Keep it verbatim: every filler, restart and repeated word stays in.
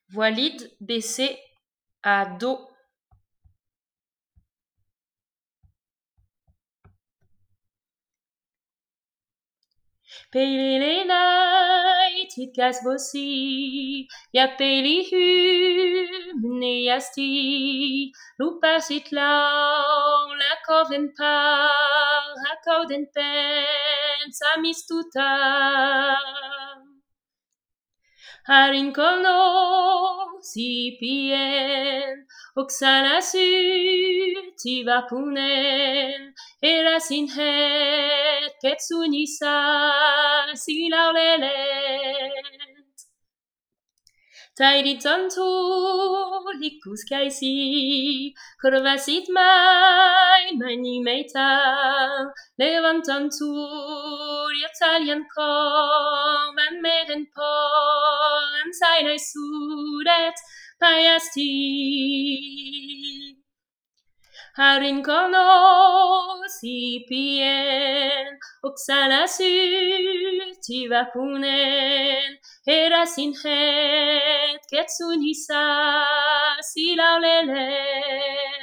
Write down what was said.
Voilide baissé à dos. Peilin tit gas bossi, ja peili hymne asti, lupasit lau, la koven par, ha koden pen, samistuta. Harin kolno sipien, oksana syyti vapunen, erasin het ketsunisa silaulelet. Taidit tontu likus kaisi, kurvasit mai, mani meita, levan tontu Italian kom, van meren pol, en sainai sudet, paiasti. Harin kono sipien, oksana syyti vapunen, erasin het ketsunisa silaulelet.